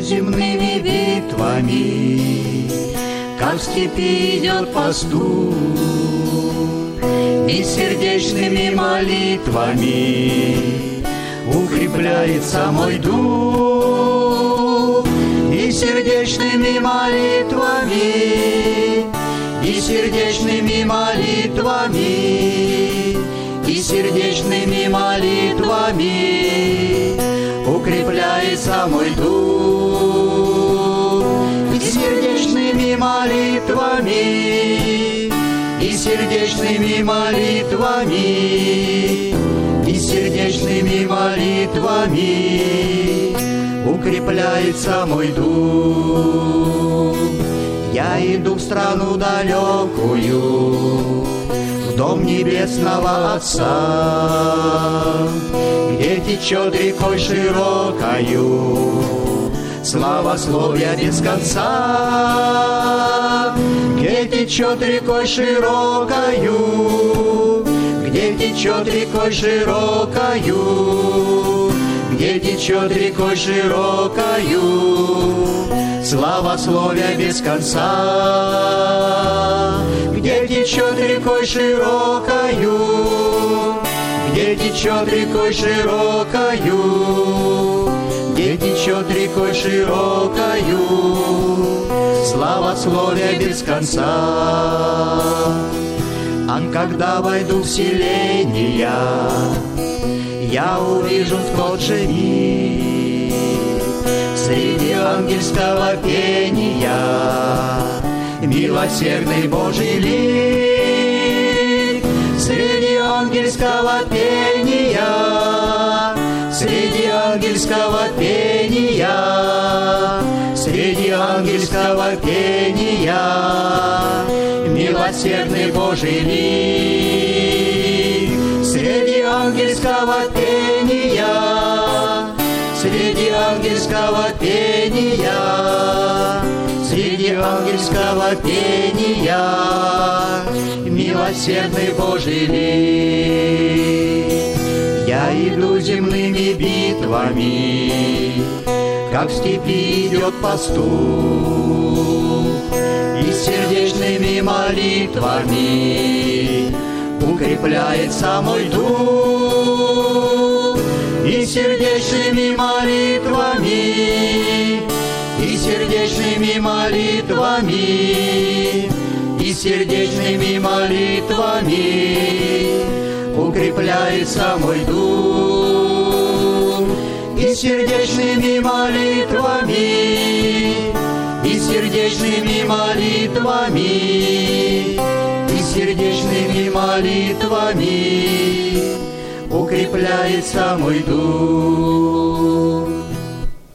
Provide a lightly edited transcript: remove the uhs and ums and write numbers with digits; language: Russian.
земными битвами, как в степи идет пастух, и сердечными молитвами укрепляется мой дух, и сердечными молитвами, и сердечными молитвами, и сердечными молитвами укрепляется мой дух, и сердечными молитвами, и сердечными молитвами, и сердечными молитвами укрепляется мой дух. Я иду в страну далекую, в дом небесного Отца, где течет рекой широкою славословия без конца, где течет рекой широкою, где течет рекой широкою, где течет рекой широкою славословия без конца, где течет рекой широкою, где течет рекой широкою, где течет рекой широкою славословия без конца. А когда войду в селения, я увижу в тот же миг среди ангельского пения милосердный Божий лик. Среди ангельского пения, среди ангельского пения, среди ангельского пения милосердный Божий лик. Среди ангельского пения, среди ангельского пения, среди ангельского пения милосердный Божий лик. Я иду земными битвами, как в степи идет пастух, и сердечными молитвами укрепляется мой дух, и сердечными молитвами, и сердечными молитвами, и сердечными молитвами укрепляется мой дух, и сердечными молитвами, и сердечными молитвами, и сердечными молитвами укрепляется мой дух.